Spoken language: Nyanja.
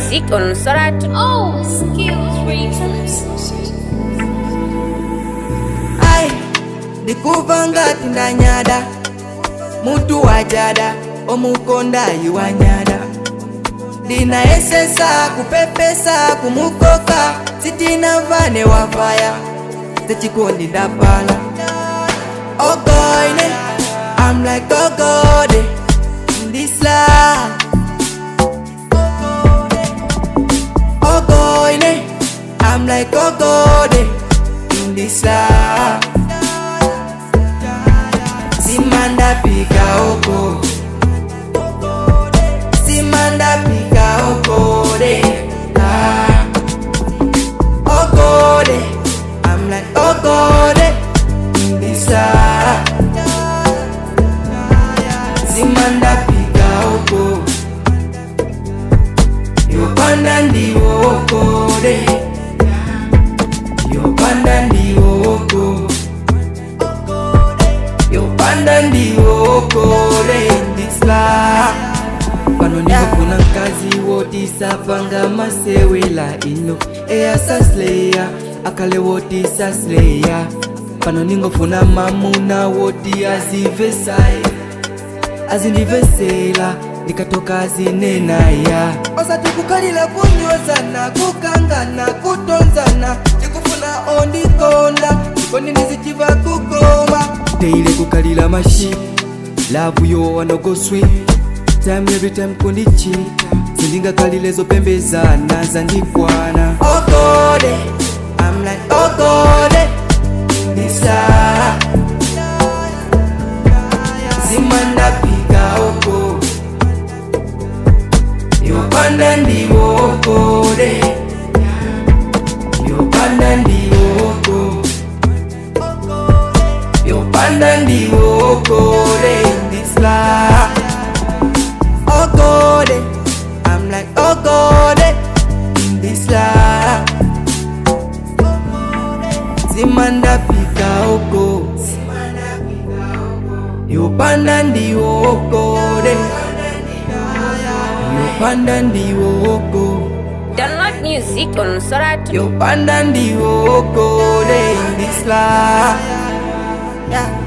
music on Sorat. Oh, skills reasons. Ai, ndikuvanga tindanyada mutu wajada omukonda iwanyada ndinaesesa kupepesa kumukoka sitina vane wafaya techikondi ndapala ogoine I'm like ogode in this life ogoine I'm like ogode in this life simanda pika oko simanda pika okode okode I'm like okode in this life simanda pika oko yopanda ndiwo okode yopanda ndiwo oko yopanda ndiwo okode in this life pano ndikufuna mkazi wotisapanga masewela ino eyasasleya akale wotisasleya pano ningofuna mamuna woti azivesaye azindivesela ndikatoka azinenaya osati kukalila kunyozana kukangana kutonzana ndikufuna ondikonda ndikoni ndizichiva kukoma teile kukalila mashi lavu yo wanogoswi time every time kundichita zindinga kalilezo pembezana zandikwana okode I'm like okode ndisa zimanda pika oko yopanda ndiwo okode yopanda ndiwo oko yopanda ndiwo okode in this life okode I'm like okode in this life simanda pika oko yopanda ndiwo okode yopanda ndiwo oko Download music on Sorat. yopanda ndiwo okode in this life yeah.